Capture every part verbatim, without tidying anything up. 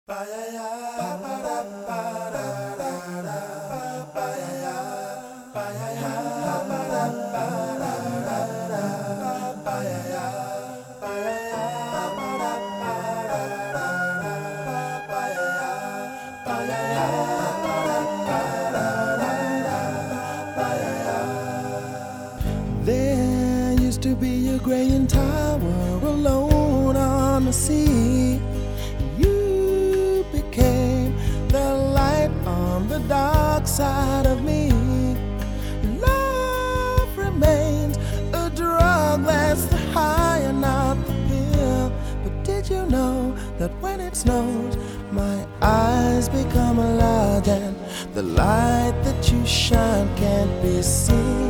There used to be a graying tower alone on the sea. You became the light on the dark side of me. Love remains a drug that's the high and not the pill. But did you know that when it snows, my eyes become large and the light that you shine can't be seen?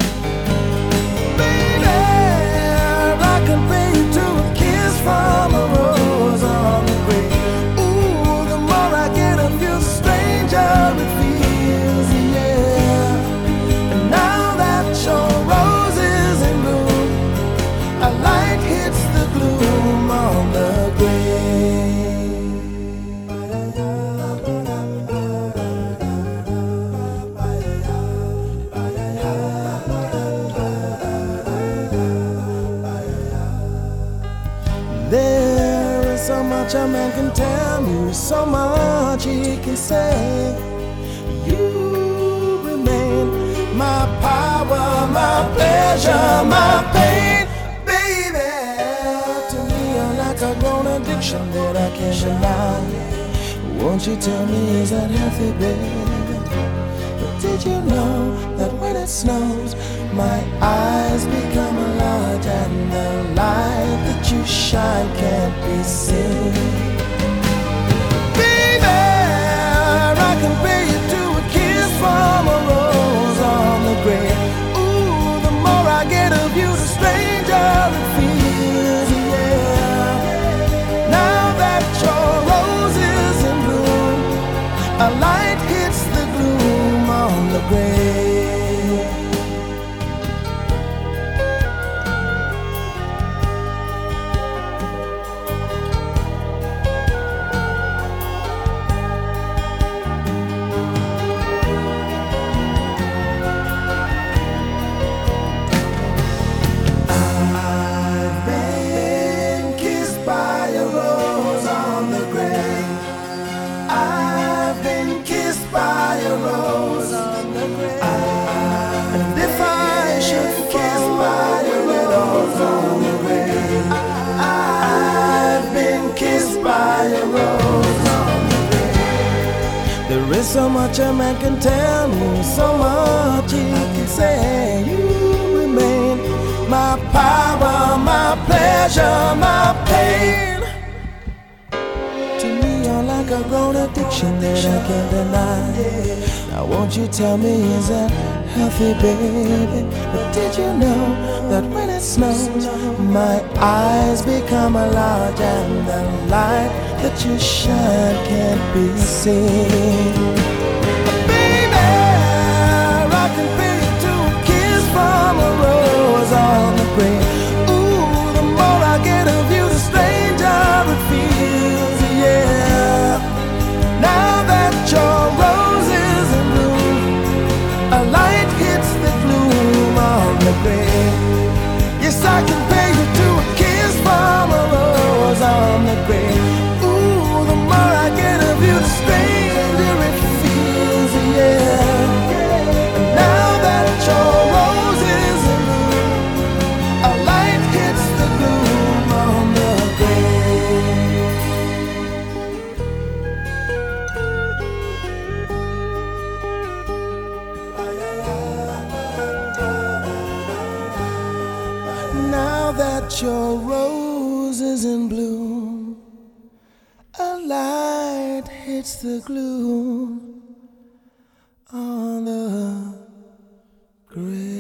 I compare you to a kiss from a rose on the grave. Ooh, the more I get of you, the stranger it feels, yeah. And now that your rose is in bloom, a light hits the gloom on the grave. There is so much a man can tell you, so much he can say. You remain my power, my pleasure, my pain, baby. To me you're like a grown addiction that I can't deny. Won't you tell me, is that healthy, baby? But did you know that when it snows, my eyes become large and the light that you shine can't be seen? Baby, I compare you to a kiss from a rose on the grave. Ooh, the more I get of you, the stranger it feels, yeah. Now that your rose is in bloom, a light hits the gloom on the grave. There is so much a man can tell me, so much he can say. You remain my power, my pleasure, my pain. To me you're like a grown addiction that I can't deny. Now won't you tell me, is that healthy, baby? But did you know that when it snows, my eyes become large and the light that you shine can't be seen? Baby, I compare you to a kiss from a rose on the grave. Ooh, the more I get of you, the stranger it feels, yeah. Now that your rose is in bloom, a light hits the gloom on the grave. Yes, I compare you to a kiss from a rose on the grave. Ooh, the more I get of you, the stranger it feels, yeah. And now that your rose is in bloom, a light hits the gloom on the grave. Now that your rose is in bloom, a light hits the gloom on the grave.